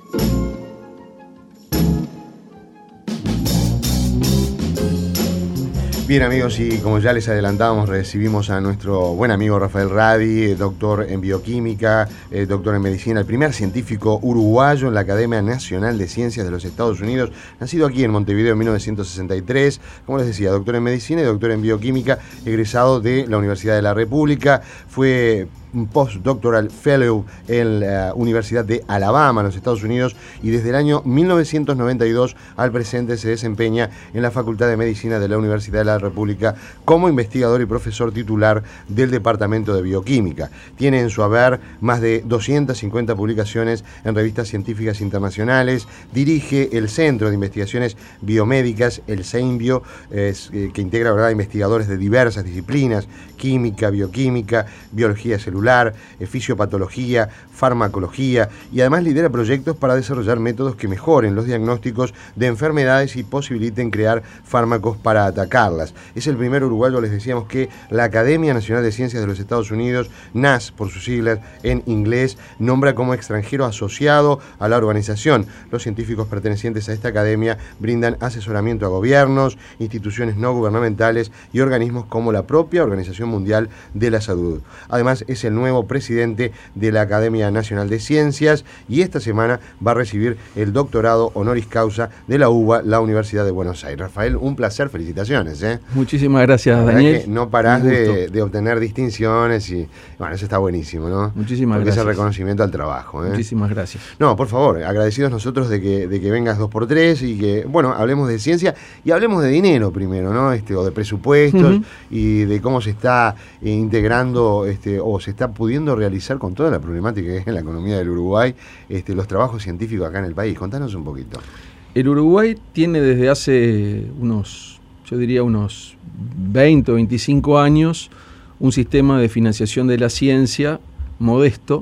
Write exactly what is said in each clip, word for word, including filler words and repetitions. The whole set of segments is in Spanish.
Bien, amigos, y como ya les adelantábamos, recibimos a nuestro buen amigo Rafael Radi, doctor en bioquímica, eh, doctor en medicina, el primer científico uruguayo en la Academia Nacional de Ciencias de los Estados Unidos, nacido aquí en Montevideo en mil novecientos sesenta y tres, como les decía, doctor en medicina y doctor en bioquímica, egresado de la Universidad de la República, fue un postdoctoral fellow en la Universidad de Alabama, en los Estados Unidos, y desde el año mil novecientos noventa y dos al presente se desempeña en la Facultad de Medicina de la Universidad de la República como investigador y profesor titular del Departamento de Bioquímica. Tiene en su haber más de doscientas cincuenta publicaciones en revistas científicas internacionales, dirige el Centro de Investigaciones Biomédicas, el CEINBio, es, eh, que integra, ¿verdad?, investigadores de diversas disciplinas: química, bioquímica, biología celular, fisiopatología, farmacología, y además lidera proyectos para desarrollar métodos que mejoren los diagnósticos de enfermedades y posibiliten crear fármacos para atacarlas. Es el primer uruguayo, les decíamos, que la Academia Nacional de Ciencias de los Estados Unidos, N A S por sus siglas en inglés, nombra como extranjero asociado a la organización. Los científicos pertenecientes a esta academia brindan asesoramiento a gobiernos, instituciones no gubernamentales y organismos como la propia Organización Mundial de la Salud. Además, es el nuevo presidente de la Academia Nacional de Ciencias y esta semana va a recibir el doctorado honoris causa de la U B A, la Universidad de Buenos Aires. Rafael, un placer, felicitaciones. ¿eh? Muchísimas gracias, Daniel. Que no parás de, de obtener distinciones y bueno, eso está buenísimo, ¿no? Muchísimas Porque gracias. Es el reconocimiento al trabajo. ¿eh? Muchísimas gracias. No, por favor, agradecidos nosotros de que, de que vengas dos por tres y que, bueno, hablemos de ciencia y hablemos de dinero primero, ¿no? Este, o de presupuestos uh-huh. y de cómo se está eh, integrando este, o se está pudiendo realizar con toda la problemática que es en la economía del Uruguay, este, los trabajos científicos acá en el país. Contanos un poquito. El Uruguay tiene desde hace unos, yo diría unos veinte o veinticinco años, un sistema de financiación de la ciencia modesto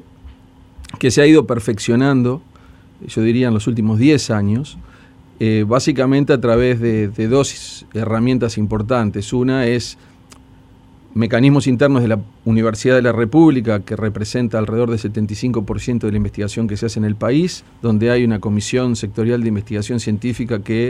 que se ha ido perfeccionando, yo diría en los últimos diez años, eh, básicamente a través de, de dos herramientas importantes. Una es mecanismos internos de la Universidad de la República, que representa alrededor del setenta y cinco por ciento de la investigación que se hace en el país, donde hay una comisión sectorial de investigación científica que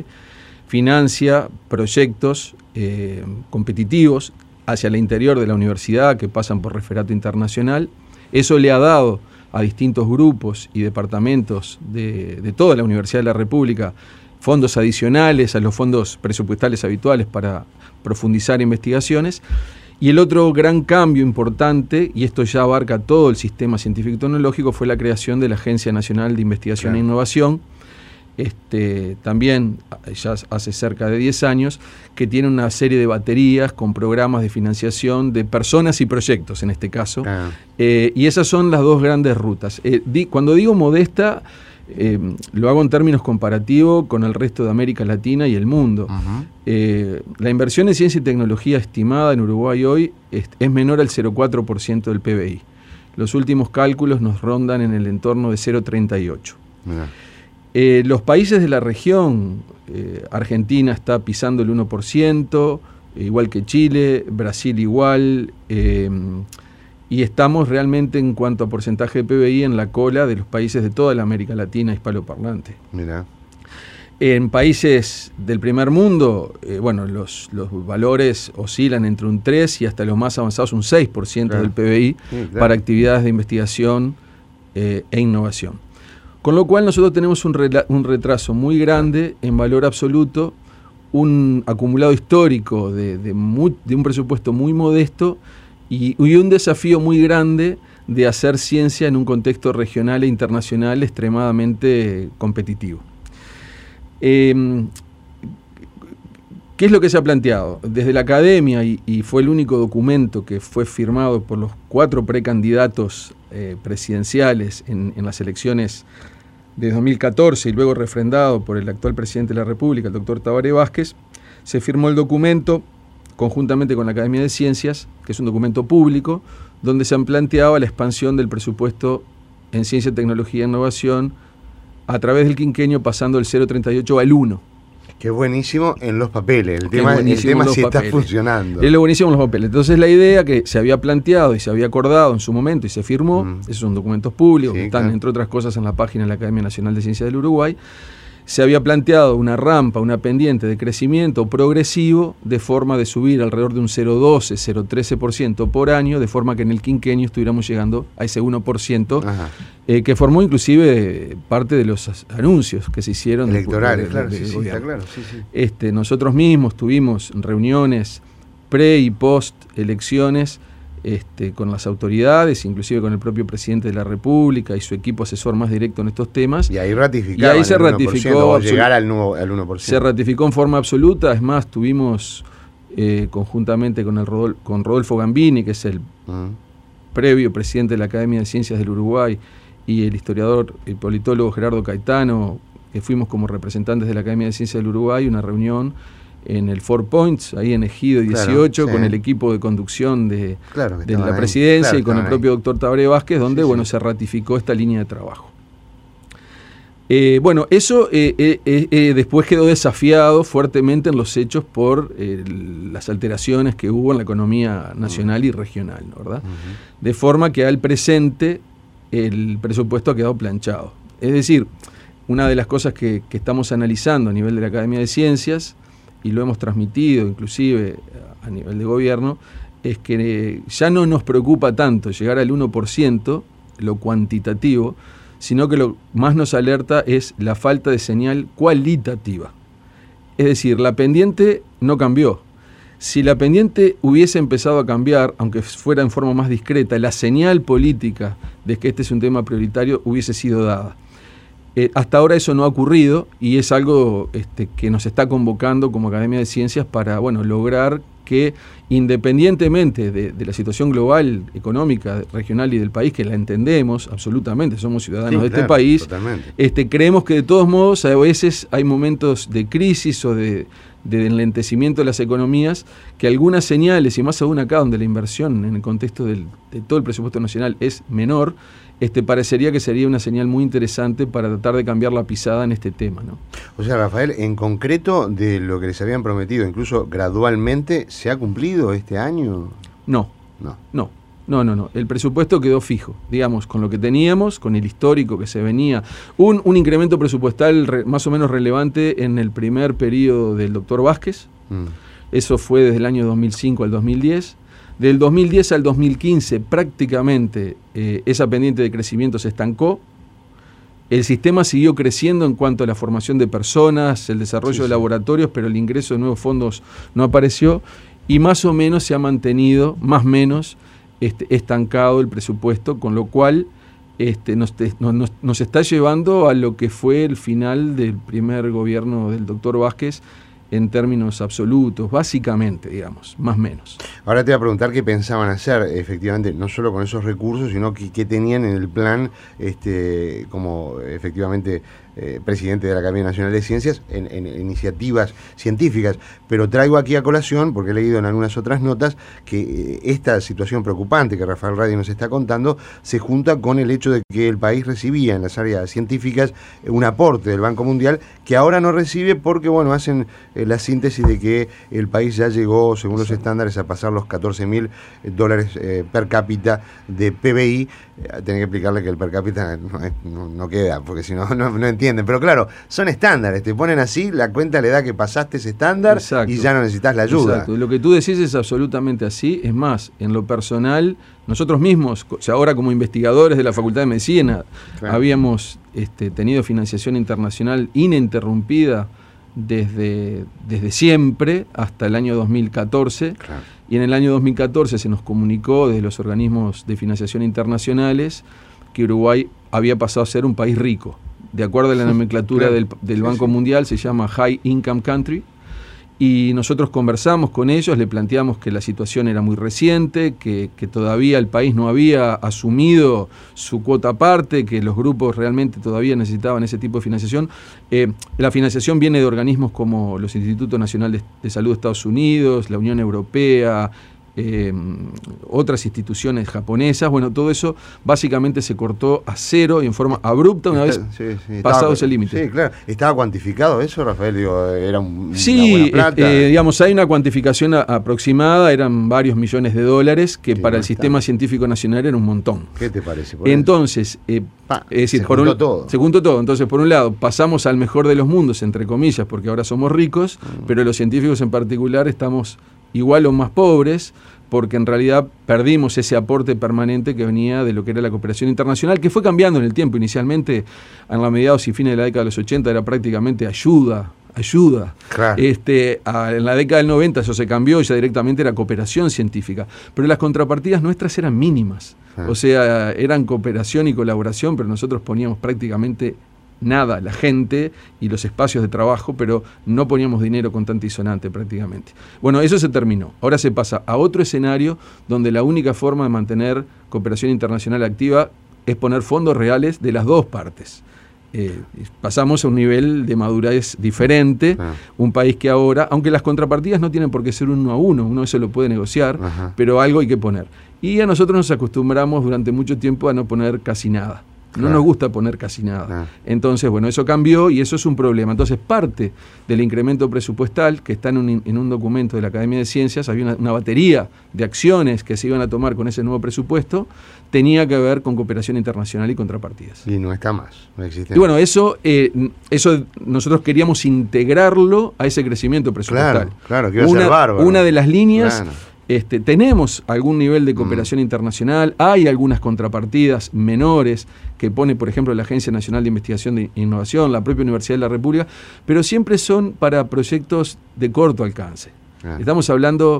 financia proyectos eh, competitivos hacia el interior de la universidad que pasan por referato internacional. Eso le ha dado a distintos grupos y departamentos de, de toda la Universidad de la República fondos adicionales a los fondos presupuestales habituales para profundizar investigaciones. Y el otro gran cambio importante, y esto ya abarca todo el sistema científico y tecnológico, fue la creación de la Agencia Nacional de Investigación claro. e Innovación, este, también ya hace cerca de diez años, que tiene una serie de baterías con programas de financiación de personas y proyectos, en este caso. Ah. Eh, y esas son las dos grandes rutas. Eh, di, cuando digo modesta, Eh, lo hago en términos comparativos con el resto de América Latina y el mundo. Uh-huh. Eh, la inversión en ciencia y tecnología estimada en Uruguay hoy es, es menor al cero coma cuatro por ciento del P B I. Los últimos cálculos nos rondan en el entorno de cero coma treinta y ocho. Uh-huh. Eh, los países de la región, eh, Argentina está pisando el uno por ciento, igual que Chile, Brasil igual, eh, y estamos realmente en cuanto a porcentaje de P B I en la cola de los países de toda la América Latina hispanoparlante. Mirá. En países del primer mundo, eh, bueno, los, los valores oscilan entre un tres y hasta los más avanzados un seis por ciento claro. del P B I sí, claro. para actividades de investigación eh, e innovación. Con lo cual nosotros tenemos un, rela- un retraso muy grande en valor absoluto, un acumulado histórico de, de, muy, de un presupuesto muy modesto, Y, y un desafío muy grande de hacer ciencia en un contexto regional e internacional extremadamente competitivo. Eh, ¿Qué es lo que se ha planteado? Desde la academia, y, y fue el único documento que fue firmado por los cuatro precandidatos eh, presidenciales en, en las elecciones de dos mil catorce y luego refrendado por el actual presidente de la República, el doctor Tabaré Vázquez, se firmó el documento conjuntamente con la Academia de Ciencias, que es un documento público, donde se han planteado la expansión del presupuesto en ciencia, tecnología e innovación a través del quinquenio pasando del cero coma treinta y ocho al uno. Que es buenísimo en los papeles, el que tema, el tema si está funcionando. Es lo buenísimo en los papeles. Entonces la idea que se había planteado y se había acordado en su momento y se firmó, mm. esos son documentos públicos, sí, que están claro. entre otras cosas en la página de la Academia Nacional de Ciencias del Uruguay, se había planteado una rampa, una pendiente de crecimiento progresivo de forma de subir alrededor de un cero coma doce, cero coma trece por ciento por año, de forma que en el quinquenio estuviéramos llegando a ese uno por ciento, eh, que formó inclusive parte de los anuncios que se hicieron. Electorales, de, de, claro, de, de sí, sí, está claro. Sí, sí. Este, nosotros mismos tuvimos reuniones pre y post elecciones Este, con las autoridades, inclusive con el propio presidente de la República y su equipo asesor más directo en estos temas. Y ahí ratificó. Y ahí se ratificó. Llegar al, nuevo, al uno por ciento. Se ratificó en forma absoluta. Es más, tuvimos eh, conjuntamente con, el Rodol, con Rodolfo Gambini, que es el uh-huh. previo presidente de la Academia de Ciencias del Uruguay, y el historiador y politólogo Gerardo Caetano, que fuimos como representantes de la Academia de Ciencias del Uruguay, una reunión en el Four Points, ahí en Ejido dieciocho, claro, sí. con el equipo de conducción de, claro, de la presidencia claro, y con el propio ahí. doctor Tabaré Vázquez, donde sí, bueno, sí. se ratificó esta línea de trabajo. Eh, bueno, eso eh, eh, eh, después quedó desafiado fuertemente en los hechos por eh, las alteraciones que hubo en la economía nacional uh-huh. y regional, ¿no, verdad? Uh-huh. De forma que al presente el presupuesto ha quedado planchado. Es decir, una de las cosas que, que estamos analizando a nivel de la Academia de Ciencias, y lo hemos transmitido inclusive a nivel de gobierno, es que ya no nos preocupa tanto llegar al uno por ciento, lo cuantitativo, sino que lo más nos alerta es la falta de señal cualitativa. Es decir, la pendiente no cambió. Si la pendiente hubiese empezado a cambiar, aunque fuera en forma más discreta, la señal política de que este es un tema prioritario hubiese sido dada. Eh, hasta ahora eso no ha ocurrido y es algo este, que nos está convocando como Academia de Ciencias para bueno, lograr que independientemente de, de la situación global, económica, regional y del país, que la entendemos absolutamente, somos ciudadanos sí, de claro, este país, este, creemos que de todos modos a veces hay momentos de crisis o de, de enlentecimiento de las economías, que algunas señales, y más aún acá donde la inversión en el contexto del, de todo el presupuesto nacional es menor, Este, parecería que sería una señal muy interesante para tratar de cambiar la pisada en este tema, ¿no? O sea, Rafael, en concreto de lo que les habían prometido, incluso gradualmente, ¿se ha cumplido este año? No, no, no, no, no, no. El presupuesto quedó fijo, digamos, con lo que teníamos, con el histórico que se venía. Un, un incremento presupuestal re, más o menos relevante en el primer periodo del doctor Vázquez. Mm. Eso fue desde el año dos mil cinco al dos mil diez. Del dos mil diez al dos mil quince prácticamente eh, esa pendiente de crecimiento se estancó. El sistema siguió creciendo en cuanto a la formación de personas, el desarrollo sí, de sí. laboratorios, pero el ingreso de nuevos fondos no apareció y más o menos se ha mantenido, más o menos, este, estancado el presupuesto, con lo cual este, nos, nos, nos está llevando a lo que fue el final del primer gobierno del doctor Vázquez, en términos absolutos, básicamente, digamos, más o menos. Ahora te voy a preguntar qué pensaban hacer, efectivamente, no solo con esos recursos, sino qué, qué tenían en el plan, este, como efectivamente eh, presidente de la Academia Nacional de Ciencias, en, en, en iniciativas científicas. Pero traigo aquí a colación, porque he leído en algunas otras notas, que eh, esta situación preocupante que Rafael Radi nos está contando, se junta con el hecho de que el país recibía en las áreas científicas un aporte del Banco Mundial, que ahora no recibe porque, bueno, hacen eh, la síntesis de que el país ya llegó, según los estándares, a pasar los catorce mil dólares eh, per cápita de P B I. Eh, Tengo que explicarle que el per cápita no, no, no queda, porque si no, no, no entienden. Pero claro, son estándares, te ponen así, la cuenta le da que pasaste ese estándar. Exacto. Y ya no necesitas la ayuda. Exacto. Y lo que tú decís es absolutamente así. Es más, en lo personal, nosotros mismos, ahora como investigadores de la Facultad de Medicina, claro. habíamos este, tenido financiación internacional ininterrumpida desde, desde siempre hasta el año dos mil catorce. Claro. Y en el año dos mil catorce se nos comunicó desde los organismos de financiación internacionales que Uruguay había pasado a ser un país rico. De acuerdo a la nomenclatura claro. del, del Banco sí, sí. Mundial, se llama High Income Country. Y nosotros conversamos con ellos, le planteamos que la situación era muy reciente, que, que todavía el país no había asumido su cuota aparte, que los grupos realmente todavía necesitaban ese tipo de financiación. Eh, la financiación viene de organismos como los Institutos Nacionales de Salud de Estados Unidos, la Unión Europea, eh, otras instituciones japonesas. Bueno, todo eso básicamente se cortó a cero y en forma abrupta una vez sí, sí, pasado estaba, ese límite. Sí, claro. ¿Estaba cuantificado eso, Rafael? Digo, era un, sí, una buena plata. Eh, digamos, hay una cuantificación a, aproximada, eran varios millones de dólares, que sí, para no el está. Sistema Científico Nacional era un montón. ¿Qué te parece? Por Entonces, eh, pa, es decir, se por juntó un, todo. Se juntó todo. Entonces, por un lado, pasamos al mejor de los mundos, entre comillas, porque ahora somos ricos, mm. pero los científicos en particular estamos igual o más pobres, porque en realidad perdimos ese aporte permanente que venía de lo que era la cooperación internacional, que fue cambiando en el tiempo. Inicialmente, en la mediados y fines de la década de los ochenta, era prácticamente ayuda, ayuda. Claro. Este, a, en la década del noventa eso se cambió, ya directamente era cooperación científica. Pero las contrapartidas nuestras eran mínimas. Ah. O sea, eran cooperación y colaboración, pero nosotros poníamos prácticamente nada, la gente y los espacios de trabajo, pero no poníamos dinero contante y sonante prácticamente. Bueno, eso se terminó. Ahora se pasa a otro escenario donde la única forma de mantener cooperación internacional activa es poner fondos reales de las dos partes. Eh, pasamos a un nivel de madurez diferente, ah. un país que ahora, aunque las contrapartidas no tienen por qué ser uno a uno, uno eso lo puede negociar, ajá, pero algo hay que poner. Y a nosotros nos acostumbramos durante mucho tiempo a no poner casi nada. No claro. nos gusta poner casi nada. Ah. Entonces, bueno, eso cambió y eso es un problema. Entonces, parte del incremento presupuestal, que está en un, en un documento de la Academia de Ciencias, había una, una batería de acciones que se iban a tomar con ese nuevo presupuesto, tenía que ver con cooperación internacional y contrapartidas. Y no está más, no existe. Y bueno, eso, eh, eso nosotros queríamos integrarlo a ese crecimiento presupuestal. Claro, claro, que iba a una, ser bárbaro. Una de las líneas... Claro. Este, tenemos algún nivel de cooperación mm. internacional, hay algunas contrapartidas menores que pone, por ejemplo, la Agencia Nacional de Investigación e Innovación, la propia Universidad de la República, pero siempre son para proyectos de corto alcance. Ah. Estamos hablando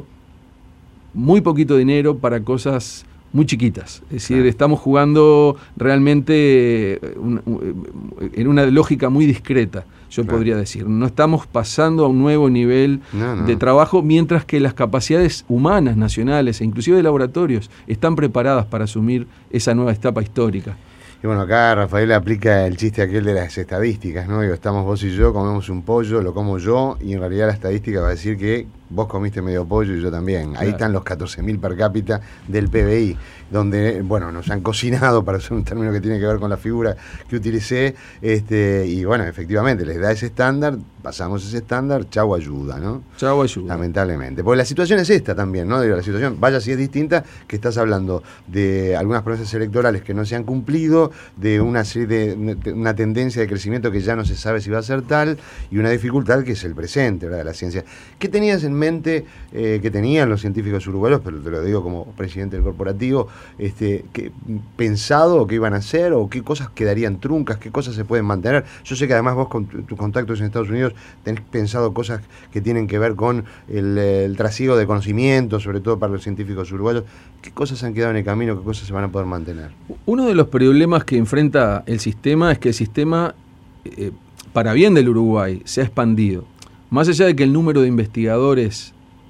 muy poquito dinero para cosas muy chiquitas, es decir, ah. estamos jugando realmente un, un, en una lógica muy discreta, yo claro. podría decir. No estamos pasando a un nuevo nivel no, no. de trabajo, mientras que las capacidades humanas, nacionales e inclusive de laboratorios están preparadas para asumir esa nueva etapa histórica. Y bueno, acá Rafael aplica el chiste aquel de las estadísticas, ¿no? Digo, estamos vos y yo, comemos un pollo, lo como yo, y en realidad la estadística va a decir que vos comiste medio pollo y yo también. Claro. Ahí están los catorce mil per cápita del P B I, donde, bueno, nos han cocinado, para usar un término que tiene que ver con la figura que utilicé, este, y bueno, efectivamente, les da ese estándar, pasamos ese estándar, chau ayuda, ¿no? Chau ayuda. Lamentablemente. Porque la situación es esta también, ¿no? Digo, la situación, vaya si es distinta, que estás hablando de algunas promesas electorales que no se han cumplido, de una serie de, de una tendencia de crecimiento que ya no se sabe si va a ser tal, y una dificultad que es el presente, ¿verdad?, de la ciencia. ¿Qué tenías en mente eh, que tenían los científicos uruguayos, pero te lo digo como presidente del corporativo, este, que, pensado qué iban a hacer, o qué cosas quedarían truncas, qué cosas se pueden mantener? Yo sé que además vos con tus contactos en Estados Unidos tenés pensado cosas que tienen que ver con el, el trasiego de conocimiento, sobre todo para los científicos uruguayos. ¿Qué cosas han quedado en el camino, qué cosas se van a poder mantener? Uno de los problemas que enfrenta el sistema es que el sistema, eh, para bien del Uruguay, se ha expandido. Más allá de que el número de investigadores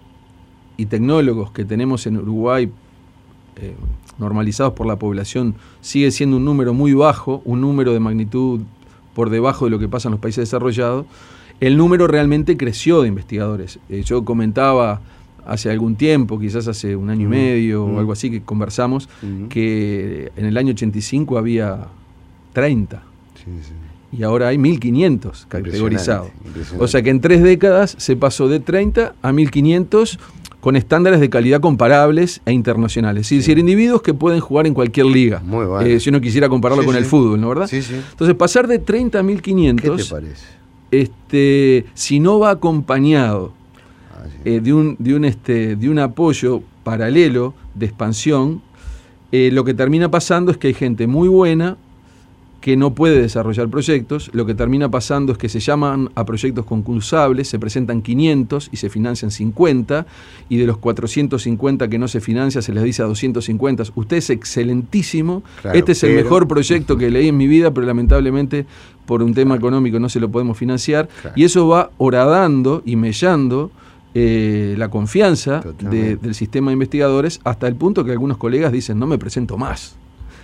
y tecnólogos que tenemos en Uruguay, eh, normalizados por la población, sigue siendo un número muy bajo, un número de magnitud por debajo de lo que pasa en los países desarrollados, el número realmente creció de investigadores. Eh, yo comentaba hace algún tiempo, quizás hace un año y medio mm. o algo así, que conversamos, mm. que en el año ochenta y cinco había treinta. Sí, sí. Y ahora hay mil quinientos categorizados. O sea que en tres décadas se pasó de treinta a mil quinientos con estándares de calidad comparables e internacionales. Es decir, sí. individuos que pueden jugar en cualquier liga. Muy bueno. eh, si uno quisiera compararlo sí, con sí. el fútbol, ¿no verdad? Sí, sí. Entonces, pasar de treinta a mil quinientos... ¿Qué te parece? Este, si no va acompañado ah, sí. eh, de, un, de, un, este, de un apoyo paralelo de expansión, eh, lo que termina pasando es que hay gente muy buena que no puede desarrollar proyectos. Lo que termina pasando es que se llaman a proyectos concursables, se presentan quinientos y se financian cincuenta, y de los cuatrocientos cincuenta que no se financia se les dice a doscientos cincuenta, usted es excelentísimo, claro, este es pero... el mejor proyecto que leí en mi vida, pero lamentablemente por un tema económico no se lo podemos financiar, claro. y eso va horadando y mellando eh, la confianza de, del sistema de investigadores, hasta el punto que algunos colegas dicen, no me presento más.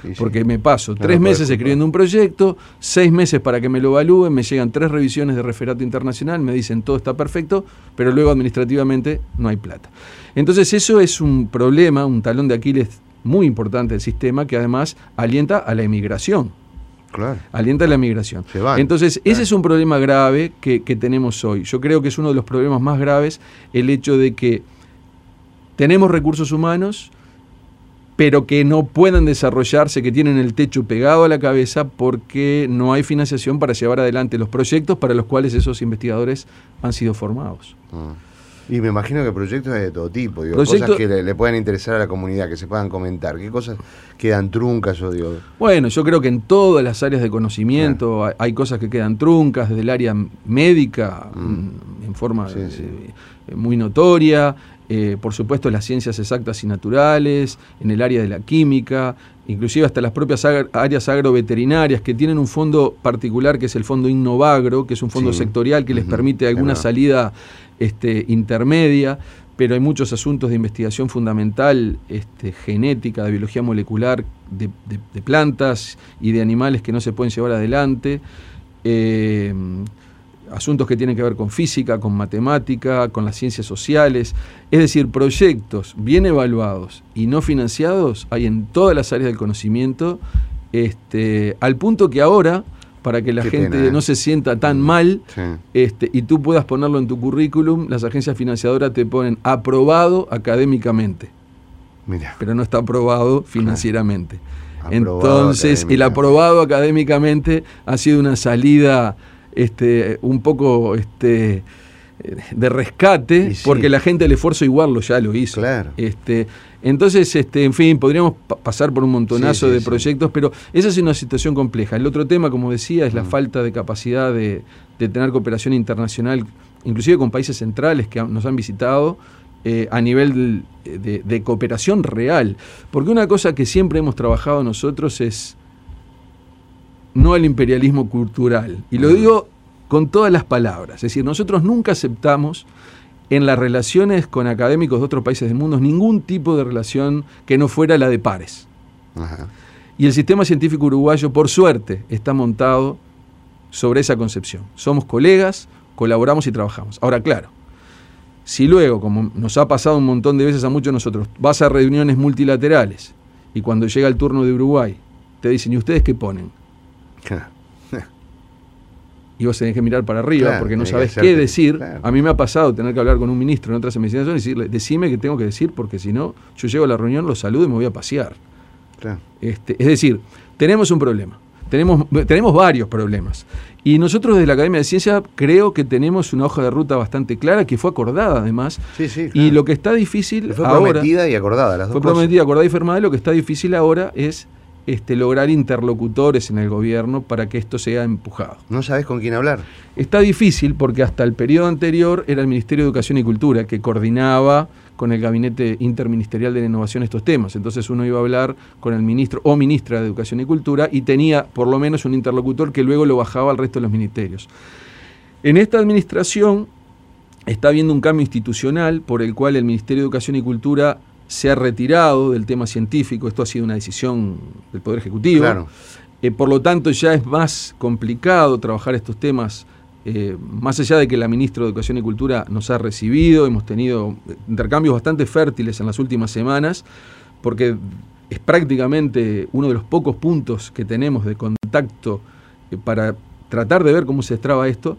Sí, porque sí. me paso tres no meses escribiendo un proyecto, seis meses para que me lo evalúen, me llegan tres revisiones de referato internacional, me dicen todo está perfecto, pero luego administrativamente no hay plata. Entonces eso es un problema, un talón de Aquiles muy importante del sistema, que además alienta a la emigración. Claro. Alienta a la migración. Entonces, claro. ese es un problema grave que, que tenemos hoy. Yo creo que es uno de los problemas más graves el hecho de que tenemos recursos humanos, pero que no puedan desarrollarse, que tienen el techo pegado a la cabeza porque no hay financiación para llevar adelante los proyectos para los cuales esos investigadores han sido formados. Ah. Y me imagino que proyectos de todo tipo, digo, Proyecto, cosas que le, le puedan interesar a la comunidad, que se puedan comentar. ¿Qué cosas quedan truncas? Yo digo? Bueno, yo creo que en todas las áreas de conocimiento claro. hay, hay cosas que quedan truncas, desde el área médica, mm. en forma sí, sí. Eh, muy notoria, eh, por supuesto las ciencias exactas y naturales, en el área de la química, inclusive hasta las propias ag- áreas agroveterinarias, que tienen un fondo particular que es el fondo Innovagro, que es un fondo sí. sectorial que uh-huh. les permite alguna claro. salida Este, intermedia, pero hay muchos asuntos de investigación fundamental, este, genética, de biología molecular, de, de, de plantas y de animales que no se pueden llevar adelante, eh, asuntos que tienen que ver con física, con matemática, con las ciencias sociales, es decir, proyectos bien evaluados y no financiados hay en todas las áreas del conocimiento, este, al punto que ahora, para que la Qué gente pena, ¿eh? no se sienta tan mm, mal sí. este, y tú puedas ponerlo en tu currículum, las agencias financiadoras te ponen aprobado académicamente. Mirá. Pero no está aprobado financieramente. Claro. Entonces, el aprobado académicamente ha sido una salida este, un poco este, de rescate, sí. porque la gente el esfuerzo igual lo ya lo hizo. Claro. Este, entonces, este, en fin, podríamos pa- pasar por un montonazo sí, sí, de proyectos, sí. pero esa es una situación compleja. El otro tema, como decía, es la mm. falta de capacidad de, de tener cooperación internacional, inclusive con países centrales que nos han visitado, eh, a nivel de, de, de cooperación real. Porque una cosa que siempre hemos trabajado nosotros es no el imperialismo cultural. Y lo mm. digo con todas las palabras. Es decir, nosotros nunca aceptamos en las relaciones con académicos de otros países del mundo ningún tipo de relación que no fuera la de pares. Ajá. Y el sistema científico uruguayo, por suerte, está montado sobre esa concepción. Somos colegas, colaboramos y trabajamos. Ahora, claro, si luego, como nos ha pasado un montón de veces a muchos de nosotros, vas a reuniones multilaterales y cuando llega el turno de Uruguay, te dicen, ¿y ustedes qué ponen? Y vos tenés que mirar para arriba claro, porque no sabés qué decir. Claro. A mí me ha pasado tener que hablar con un ministro en otras investigaciones y decirle, decime qué tengo que decir porque si no, yo llego a la reunión, lo saludo y me voy a pasear. Claro. Este, es decir, tenemos un problema. Tenemos, tenemos varios problemas. Y nosotros desde la Academia de Ciencia creo que tenemos una hoja de ruta bastante clara que fue acordada además. Sí, sí, claro. Y lo que está difícil fue ahora... Fue prometida y acordada las dos Fue cosas. prometida, acordada y firmada. Y lo que está difícil ahora es... Este, lograr interlocutores en el gobierno para que esto sea empujado. ¿No sabés con quién hablar? Está difícil porque hasta el periodo anterior era el Ministerio de Educación y Cultura que coordinaba con el Gabinete Interministerial de la Innovación estos temas. Entonces uno iba a hablar con el ministro o ministra de Educación y Cultura y tenía por lo menos un interlocutor que luego lo bajaba al resto de los ministerios. En esta administración está habiendo un cambio institucional por el cual el Ministerio de Educación y Cultura se ha retirado del tema científico. Esto ha sido una decisión del Poder Ejecutivo. Claro. Eh, por lo tanto, ya es más complicado trabajar estos temas, eh, más allá de que la ministra de Educación y Cultura nos ha recibido, hemos tenido intercambios bastante fértiles en las últimas semanas, porque es prácticamente uno de los pocos puntos que tenemos de contacto eh, para tratar de ver cómo se destraba esto.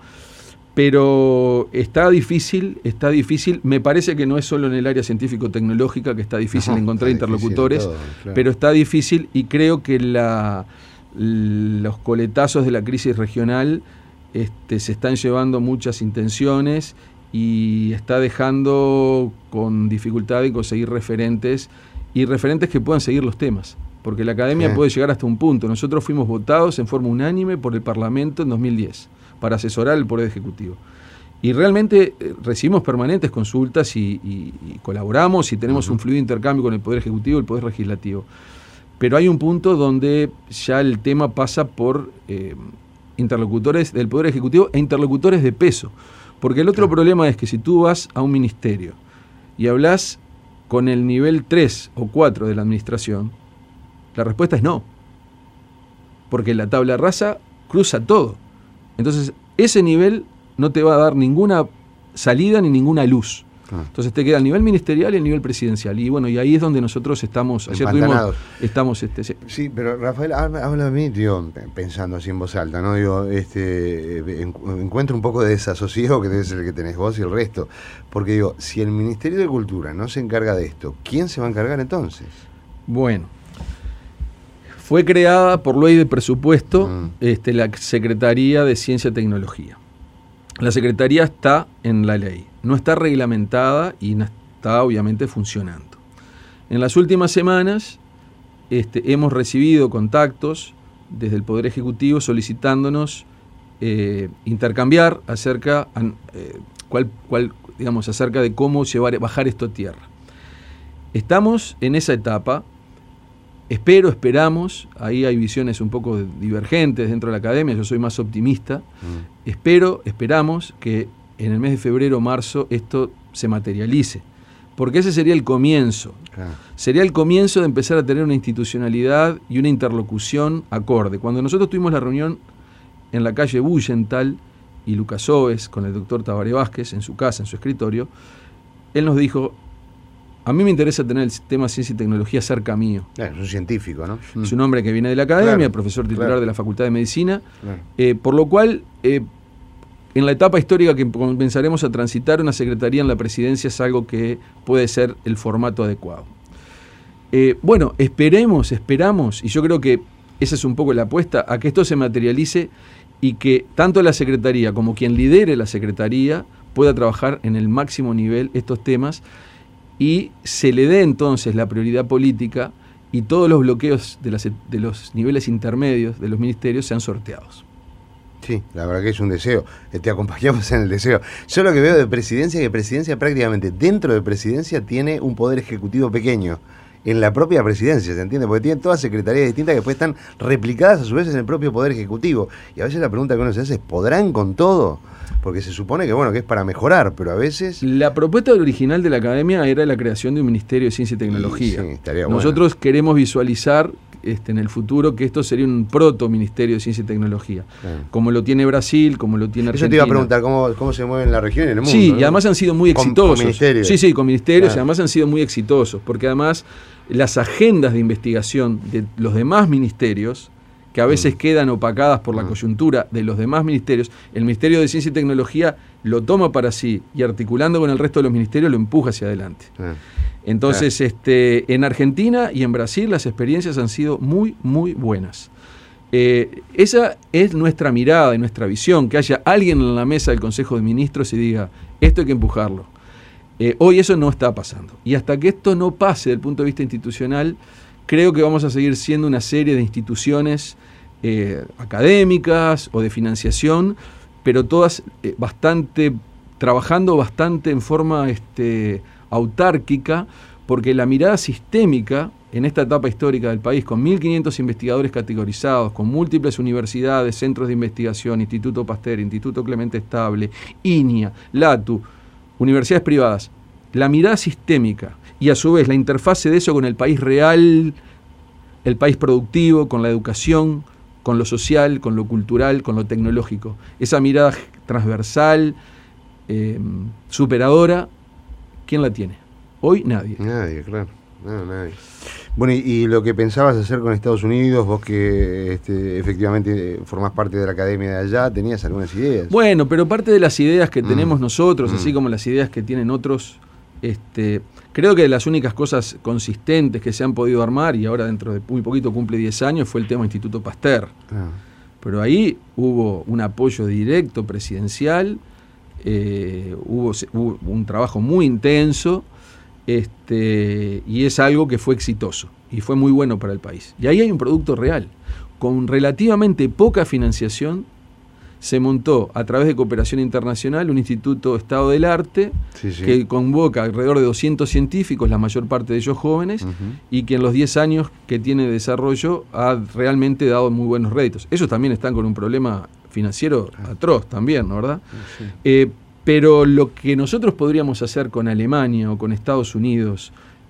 Pero está difícil, está difícil, me parece que no es solo en el área científico-tecnológica que está difícil Ajá, encontrar está interlocutores, difícil todo, claro. pero está difícil y creo que la, los coletazos de la crisis regional este, se están llevando muchas intenciones y está dejando con dificultad de conseguir referentes y referentes que puedan seguir los temas. Porque la academia sí. puede llegar hasta un punto. Nosotros fuimos votados en forma unánime por el Parlamento en dos mil diez para asesorar el Poder Ejecutivo. Y realmente eh, recibimos permanentes consultas y, y, y colaboramos y tenemos uh-huh. un fluido intercambio con el Poder Ejecutivo y el Poder Legislativo. Pero hay un punto donde ya el tema pasa por eh, interlocutores del Poder Ejecutivo e interlocutores de peso. Porque el otro claro. problema es que si tú vas a un ministerio y hablas con el nivel tres o cuatro de la administración, la respuesta es no. porque la tabla rasa cruza todo. Entonces, ese nivel no te va a dar ninguna salida ni ninguna luz. Ah. Entonces te queda el nivel ministerial y el nivel presidencial. Y bueno, y ahí es donde nosotros estamos, ayer tuvimos, estamos, este, sí. sí, pero Rafael, habla a mí, digo, pensando así en voz alta, ¿no? Digo, este, encuentro un poco de desasosiego que debe ser el que tenés vos y el resto. Porque digo, si el Ministerio de Cultura no se encarga de esto, ¿quién se va a encargar entonces? Bueno, fue creada por ley de presupuesto mm. este, la Secretaría de Ciencia y Tecnología. La Secretaría está en la ley, no está reglamentada y no está obviamente funcionando. En las últimas semanas este, hemos recibido contactos desde el Poder Ejecutivo solicitándonos eh, intercambiar acerca, eh, cuál, cuál, digamos, acerca de cómo llevar, bajar esto a tierra. Estamos en esa etapa. Espero, esperamos, ahí hay visiones un poco divergentes dentro de la academia, yo soy más optimista. Mm. Espero, esperamos que en el mes de febrero o marzo esto se materialice, porque ese sería el comienzo. Claro. Sería el comienzo de empezar a tener una institucionalidad y una interlocución acorde. Cuando nosotros tuvimos la reunión en la calle Bullental y Lucas Oves con el doctor Tabaré Vázquez en su casa, en su escritorio, él nos dijo: a mí me interesa tener el tema de ciencia y tecnología cerca mío. Claro, es un científico, ¿no? Es un hombre que viene de la academia, claro, profesor titular claro. de la Facultad de Medicina, claro. eh, por lo cual, eh, en la etapa histórica que comenzaremos a transitar, una secretaría en la presidencia es algo que puede ser el formato adecuado. Eh, bueno, esperemos, esperamos, y yo creo que esa es un poco la apuesta, a que esto se materialice y que tanto la secretaría como quien lidere la secretaría pueda trabajar en el máximo nivel estos temas, y se le dé entonces la prioridad política y todos los bloqueos de, las, de los niveles intermedios de los ministerios sean sorteados. Sí, la verdad que es un deseo. Te acompañamos en el deseo. Yo lo que veo de presidencia es que presidencia prácticamente dentro de presidencia tiene un poder ejecutivo pequeño. En la propia presidencia, ¿se entiende? Porque tienen todas secretarías distintas que después están replicadas a su vez en el propio poder ejecutivo. Y a veces la pregunta que uno se hace es, ¿podrán con todo? Porque se supone que bueno que es para mejorar, pero a veces... La propuesta original de la academia era la creación de un Ministerio de Ciencia y Tecnología. Y, sí, estaría Nosotros bueno. queremos visualizar este, en el futuro que esto sería un proto-Ministerio de Ciencia y Tecnología, sí. como lo tiene Brasil, como lo tiene Argentina. Eso te iba a preguntar, ¿cómo, cómo se mueve en la región y en el mundo? Sí, ¿no? Y además han sido muy exitosos. Con, con ministerios. Sí, sí, con ministerios, claro. Y además han sido muy exitosos, porque además las agendas de investigación de los demás ministerios, que a veces mm. quedan opacadas por la mm. coyuntura de los demás ministerios, el Ministerio de Ciencia y Tecnología lo toma para sí y articulando con el resto de los ministerios lo empuja hacia adelante. Mm. Entonces, mm. este, en Argentina y en Brasil las experiencias han sido muy, muy buenas. Eh, esa es nuestra mirada y nuestra visión, que haya alguien en la mesa del Consejo de Ministros y diga, esto hay que empujarlo. Eh, hoy eso no está pasando. Y hasta que esto no pase desde el punto de vista institucional, creo que vamos a seguir siendo una serie de instituciones eh, académicas o de financiación, pero todas eh, bastante, trabajando bastante en forma este, autárquica, porque la mirada sistémica en esta etapa histórica del país, con mil quinientos investigadores categorizados, con múltiples universidades, centros de investigación, Instituto Pasteur, Instituto Clemente Estable, INIA, LATU, universidades privadas, la mirada sistémica y a su vez la interfase de eso con el país real, el país productivo, con la educación, con lo social, con lo cultural, con lo tecnológico. Esa mirada transversal, eh, superadora, ¿quién la tiene? Hoy nadie. Nadie, claro. No, nadie. Bueno, y, y lo que pensabas hacer con Estados Unidos, vos que este, efectivamente formás parte de la academia de allá, ¿tenías algunas ideas? Bueno, pero parte de las ideas que mm. tenemos nosotros, mm. así como las ideas que tienen otros, este, creo que de las únicas cosas consistentes que se han podido armar, y ahora dentro de muy poquito cumple diez años, fue el tema Instituto Pasteur. Ah. Pero ahí hubo un apoyo directo presidencial, eh, hubo, hubo un trabajo muy intenso, Este, y es algo que fue exitoso y fue muy bueno para el país. Y ahí hay un producto real. Con relativamente poca financiación se montó a través de cooperación internacional un Instituto Estado del Arte sí, sí. que convoca alrededor de doscientos científicos, la mayor parte de ellos jóvenes, uh-huh. y que en los diez años que tiene de desarrollo ha realmente dado muy buenos réditos. Ellos también están con un problema financiero atroz también, ¿no, verdad? Sí. Eh, Pero lo que nosotros podríamos hacer con Alemania o con Estados Unidos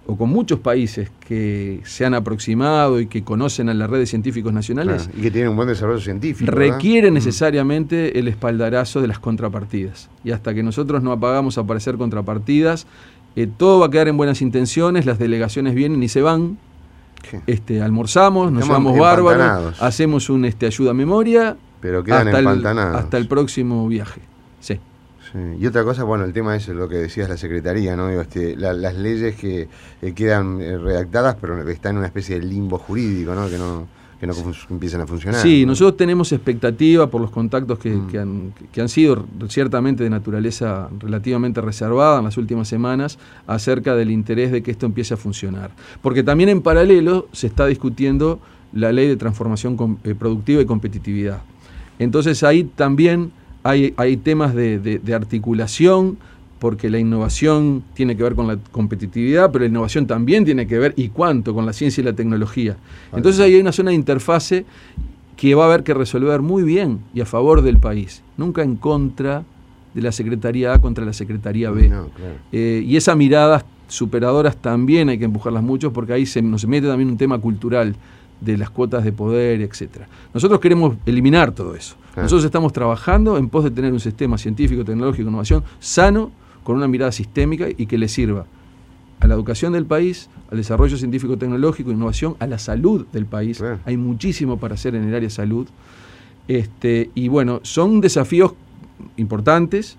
o con muchos países que se han aproximado y que conocen a la red de científicos nacionales, claro, y que tienen un buen desarrollo científico, requiere ¿verdad? necesariamente el espaldarazo de las contrapartidas. Y hasta que nosotros no apagamos a aparecer contrapartidas, eh, todo va a quedar en buenas intenciones, las delegaciones vienen y se van, este, almorzamos, nos llevamos bárbaros, hacemos un este, ayuda a memoria, pero quedan hasta, empantanados. El, hasta el próximo viaje. Sí. Sí. Y otra cosa, bueno, el tema es lo que decías, la Secretaría, ¿no? Digo, este, la, las leyes que eh, quedan eh, redactadas, pero están en una especie de limbo jurídico, ¿no? Que no, que no empiezan a funcionar. Sí, ¿no? Nosotros tenemos expectativa por los contactos que, mm. que, han, que han sido ciertamente de naturaleza relativamente reservada en las últimas semanas, acerca del interés de que esto empiece a funcionar. Porque también en paralelo se está discutiendo la ley de transformación com, eh, productiva y competitividad. Entonces ahí también Hay, hay temas de, de, de articulación, porque la innovación tiene que ver con la competitividad, pero la innovación también tiene que ver, y cuánto, con la ciencia y la tecnología. Entonces ahí hay una zona de interfase que va a haber que resolver muy bien y a favor del país, nunca en contra de la Secretaría A contra la Secretaría B. No, claro. eh, y esas miradas superadoras también hay que empujarlas mucho, porque ahí se, nos mete también un tema cultural de las cuotas de poder, etcétera. Nosotros queremos eliminar todo eso. Claro. Nosotros estamos trabajando en pos de tener un sistema científico, tecnológico, innovación sano, con una mirada sistémica y que le sirva a la educación del país, al desarrollo científico, tecnológico, innovación, a la salud del país. Claro. Hay muchísimo para hacer en el área de salud. Este, y bueno, son desafíos importantes,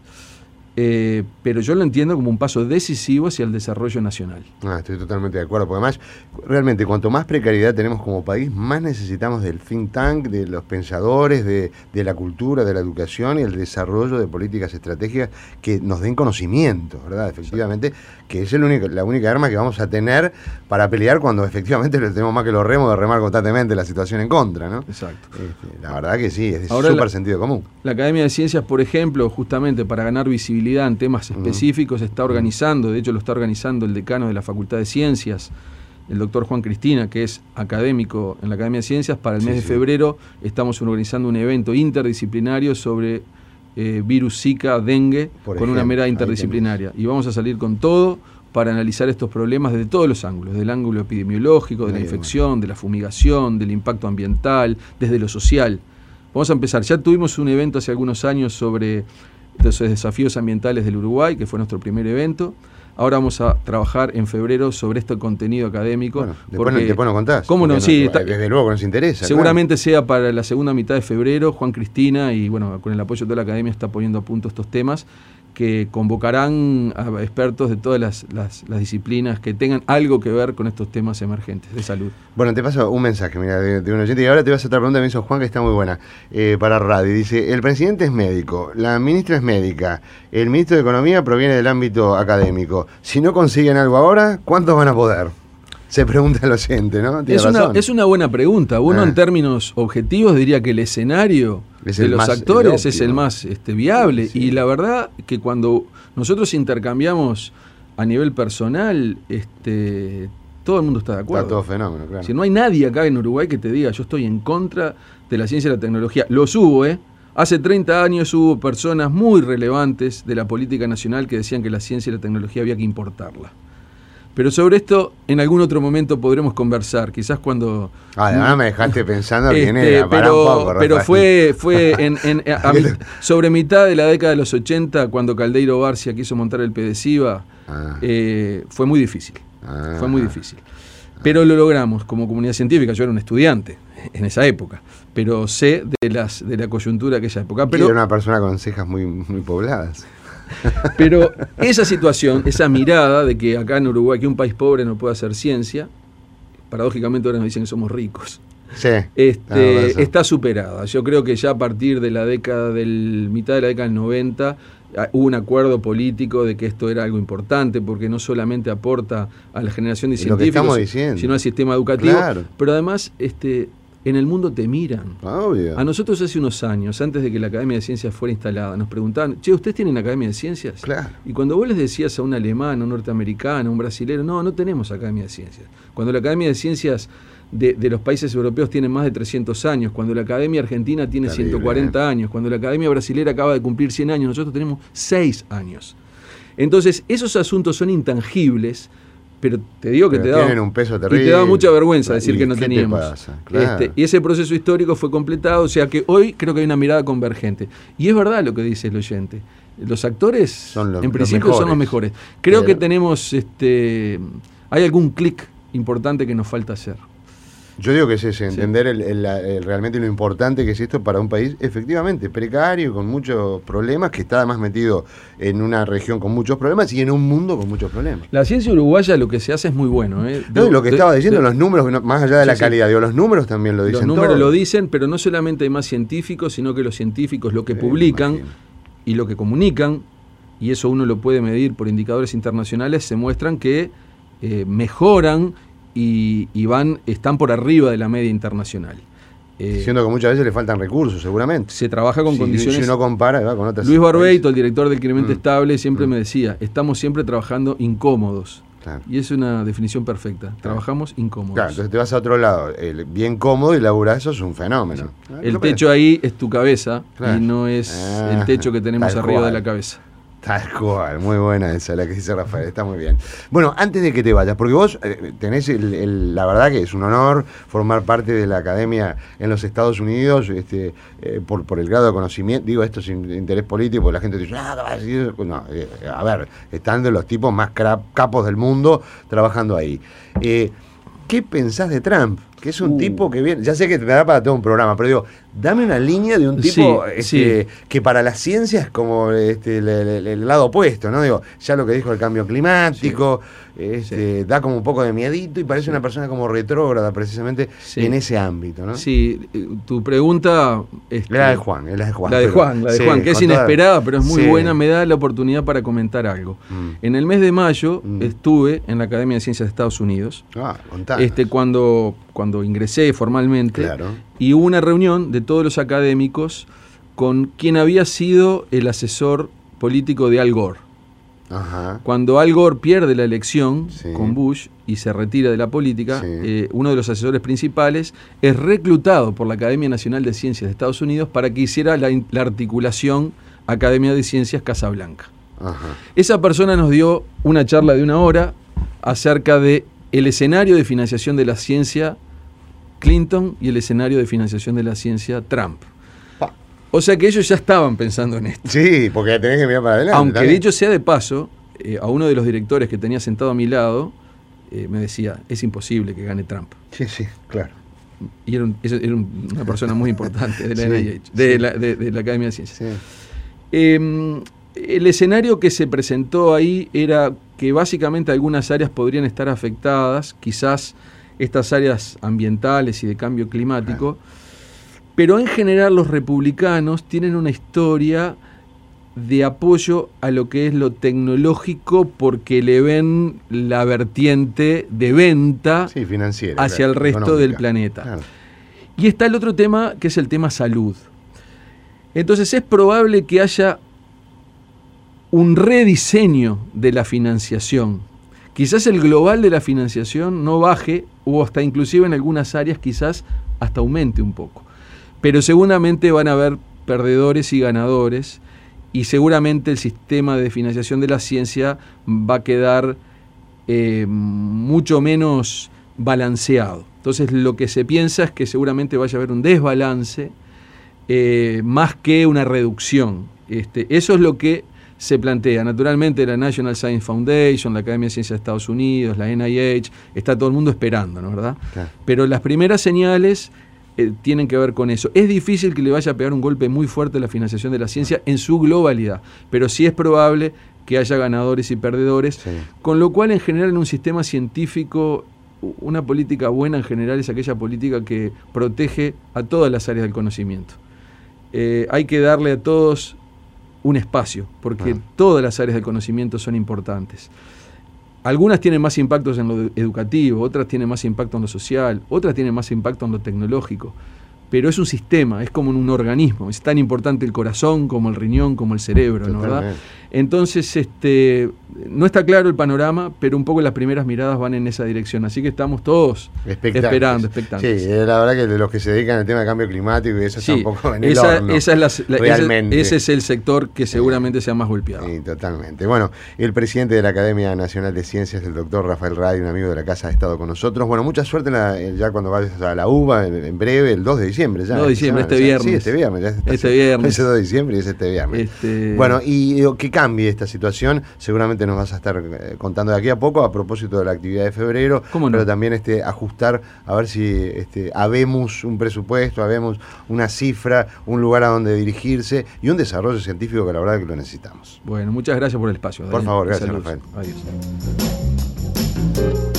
Eh, pero yo lo entiendo como un paso decisivo hacia el desarrollo nacional. Ah, estoy totalmente de acuerdo, porque además, realmente, cuanto más precariedad tenemos como país, más necesitamos del think tank, de los pensadores, de, de la cultura, de la educación y el desarrollo de políticas estratégicas que nos den conocimiento, ¿verdad? Efectivamente, que es el único, la única arma que vamos a tener para pelear cuando efectivamente le tenemos más que los remos de remar constantemente la situación en contra, ¿no? Exacto. Este, la verdad que sí, es súper sentido común. La Academia de Ciencias, por ejemplo, justamente para ganar visibilidad en temas específicos, uh-huh. está organizando, de hecho lo está organizando el decano de la Facultad de Ciencias, el doctor Juan Cristina, que es académico en la Academia de Ciencias. Para el sí, mes de sí. febrero estamos organizando un evento interdisciplinario sobre eh, virus Zika, dengue, por con ejemplo, una mirada interdisciplinaria. Y vamos a salir con todo para analizar estos problemas desde todos los ángulos, del ángulo epidemiológico, de la infección, de la fumigación, del impacto ambiental, desde lo social. Vamos a empezar. Ya tuvimos un evento hace algunos años sobre los desafíos ambientales del Uruguay, que fue nuestro primer evento. Ahora vamos a trabajar en febrero sobre este contenido académico. Bueno, después, porque, después nos contás. ¿Cómo no? no Sí, está, desde luego que nos interesa. Seguramente claro. sea para la segunda mitad de febrero. Juan Cristina, y bueno, con el apoyo de toda la academia, está poniendo a punto estos temas que convocarán a expertos de todas las, las, las disciplinas que tengan algo que ver con estos temas emergentes de salud. Bueno, te paso un mensaje, mira, de, de un oyente, y ahora te vas a hacer otra pregunta, me hizo Juan, que está muy buena, eh, para radio. Dice, el presidente es médico, la ministra es médica, el ministro de Economía proviene del ámbito académico. Si no consiguen algo ahora, ¿cuántos van a poder? Se pregunta el oyente, ¿no? Es una, es una buena pregunta. Uno, ah. en términos objetivos, diría que el escenario es de el los actores el es el más este, viable. Sí. Y la verdad que cuando nosotros intercambiamos a nivel personal, este, todo el mundo está de acuerdo. Está todo fenómeno, claro. Si no hay nadie acá en Uruguay que te diga, yo estoy en contra de la ciencia y la tecnología. Los hubo, ¿eh? Hace treinta años hubo personas muy relevantes de la política nacional que decían que la ciencia y la tecnología había que importarla. Pero sobre esto en algún otro momento podremos conversar, quizás cuando... Ah, además me dejaste pensando este, quién era, pero, un poco, pero fue, fue en, en, a, a mi, sobre mitad de la década de los ochenta, cuando Caldeiro Barcia quiso montar el PEDESIVA, ah. eh, fue muy difícil, ah. fue muy difícil. Pero lo logramos como comunidad científica. Yo era un estudiante en esa época, pero sé de, las, de la coyuntura de aquella época. Pero era una persona con cejas muy, muy pobladas. Pero esa situación, esa mirada de que acá en Uruguay, que un país pobre no puede hacer ciencia, paradójicamente ahora nos dicen que somos ricos, sí, este, está superada. Yo creo que ya a partir de la década del mitad de la década del noventa hubo un acuerdo político de que esto era algo importante, porque no solamente aporta a la generación de científicos, sino al sistema educativo, claro. Pero además este, en el mundo te miran. Obvio. A nosotros hace unos años, antes de que la Academia de Ciencias fuera instalada, nos preguntaban, che, ¿ustedes tienen Academia de Ciencias? Claro. Y cuando vos les decías a un alemán, a un norteamericano, a un brasilero, no, no tenemos Academia de Ciencias. Cuando la Academia de Ciencias de, de los países europeos tiene más de trescientos años, cuando la Academia Argentina tiene Terrible, ciento cuarenta eh. años, cuando la Academia Brasilera acaba de cumplir cien años, nosotros tenemos seis años. Entonces, esos asuntos son intangibles, pero te digo que pero te daba, un peso terrible, y te daba mucha vergüenza decir que no ¿qué teníamos. te pasa? Claro. Este, y ese proceso histórico fue completado, o sea que hoy creo que hay una mirada convergente. Y es verdad lo que dice el oyente. Los actores, son los, en principio, los son los mejores. Creo pero... que tenemos, este, hay algún clic importante que nos falta hacer. Yo digo que es ese, entender sí. el, el, el, realmente lo importante que es esto para un país efectivamente precario, con muchos problemas, que está además metido en una región con muchos problemas y en un mundo con muchos problemas. La ciencia uruguaya lo que se hace es muy bueno. ¿eh? No, de, lo que de, estaba diciendo, de, los números, más allá de sí, la sí. calidad, digo, los números también lo dicen. Los números todo. lo dicen, pero no solamente hay más científicos, sino que los científicos lo que sí, publican y lo que comunican, y eso uno lo puede medir por indicadores internacionales, se muestran que eh, mejoran y, y van, están por arriba de la media internacional. Eh, Siendo que muchas veces le faltan recursos, seguramente. Se trabaja con si, condiciones... Si uno compara, va con otras... Luis Barbeito, el director del Clemente mm. Estable, siempre mm. me decía, estamos siempre trabajando incómodos. Claro. Y es una definición perfecta. Claro. Trabajamos incómodos. Claro, entonces te vas a otro lado, el bien cómodo y laburar, eso es un fenómeno. Sí. El techo ahí es tu cabeza, claro. y no es ah, el techo que tenemos arriba cual. de la cabeza. Tal cual, muy buena esa, la que dice Rafael, está muy bien. Bueno, antes de que te vayas, porque vos eh, tenés, el, el, la verdad que es un honor formar parte de la academia en los Estados Unidos, este, eh, por, por el grado de conocimiento, digo esto sin interés político, porque la gente dice, ah, no, eh, a ver, están de los tipos más crap, capos del mundo trabajando ahí. Eh, ¿Qué pensás de Trump? Que es un uh. tipo que viene, ya sé que te da para todo un programa, pero digo, dame una línea de un tipo sí, este, sí. que para la ciencia es como este, el, el, el lado opuesto, ¿no? Digo, ya lo que dijo el cambio climático, sí. Este, sí. da como un poco de miedito y parece sí. una persona como retrógrada precisamente sí. en ese ámbito, ¿no? Sí, tu pregunta... Este, la de Juan, la de Juan. La de pero, Juan, la de sí, Juan, que es inesperada, pero es muy sí. buena, me da la oportunidad para comentar algo. Mm. En el mes de mayo mm. estuve en la Academia de Ciencias de Estados Unidos. Ah, contanos. Este, cuando, cuando ingresé formalmente, claro. y hubo una reunión de todos los académicos con quien había sido el asesor político de Al Gore. Ajá. Cuando Al Gore pierde la elección sí. con Bush y se retira de la política, sí. eh, uno de los asesores principales es reclutado por la Academia Nacional de Ciencias de Estados Unidos para que hiciera la, la articulación Academia de Ciencias Casablanca. Ajá. Esa persona nos dio una charla de una hora acerca de el escenario de financiación de la ciencia Clinton y el escenario de financiación de la ciencia Trump. Pa. O sea que ellos ya estaban pensando en esto. Sí, porque tenés que mirar para adelante. Aunque también. dicho sea de paso, eh, a uno de los directores que tenía sentado a mi lado, eh, me decía, es imposible que gane Trump. Sí, sí, claro. Y era, un, era un, una persona muy importante de la, sí, N I H, de, sí. la, de, de la Academia de Ciencias. Sí. Eh, el escenario que se presentó ahí era que básicamente algunas áreas podrían estar afectadas, quizás estas áreas ambientales y de cambio climático, claro. pero en general los republicanos tienen una historia de apoyo a lo que es lo tecnológico porque le ven la vertiente de venta sí, financiera, hacia claro, el resto económica. del planeta. Claro. Y está el otro tema, que es el tema salud. Entonces es probable que haya un rediseño de la financiación. Quizás el global de la financiación no baje, o hasta inclusive en algunas áreas quizás hasta aumente un poco. Pero seguramente van a haber perdedores y ganadores, y seguramente el sistema de financiación de la ciencia va a quedar eh, mucho menos balanceado. Entonces lo que se piensa es que seguramente vaya a haber un desbalance eh, más que una reducción. Este, eso es lo que se plantea. Naturalmente la National Science Foundation, la Academia de Ciencias de Estados Unidos, la N I H, está todo el mundo esperando, ¿no verdad? Claro. Pero las primeras señales eh, tienen que ver con eso. Es difícil que le vaya a pegar un golpe muy fuerte a la financiación de la ciencia en su globalidad, pero sí es probable que haya ganadores y perdedores, sí. con lo cual en general en un sistema científico una política buena en general es aquella política que protege a todas las áreas del conocimiento. Eh, hay que darle a todos un espacio, porque ah. todas las áreas del conocimiento son importantes. Algunas tienen más impactos en lo educativo, otras tienen más impacto en lo social, otras tienen más impacto en lo tecnológico, pero es un sistema, es como un organismo, es tan importante el corazón como el riñón, como el cerebro, ¿no, verdad? Entonces, este, no está claro el panorama, pero un poco las primeras miradas van en esa dirección. Así que estamos todos esperando, expectantes. Sí, la verdad que de los que se dedican al tema de cambio climático y eso sí, está un poco en el esa, horno, esa es la, la, realmente. Ese, ese es el sector que seguramente sea más golpeado. Sí, totalmente. Bueno, el presidente de la Academia Nacional de Ciencias, el doctor Rafael Radi, un amigo de la casa, ha estado con nosotros. Bueno, mucha suerte en la, ya cuando vayas a la U B A, en, en breve, el dos de diciembre. Ya, dos de diciembre, este viernes. Sí, este viernes. Ya está, este viernes. Ese dos de diciembre y es este viernes. Este... Bueno, y digo, que cambie esta situación, seguramente nos vas a estar eh, contando de aquí a poco a propósito de la actividad de febrero, ¿Cómo no? Pero también este, ajustar, a ver si este, habemos un presupuesto, habemos una cifra, un lugar a donde dirigirse y un desarrollo científico que la verdad que lo necesitamos. Bueno, muchas gracias por el espacio. Por Daniel. favor, gracias, Saludos. Rafael. Adiós.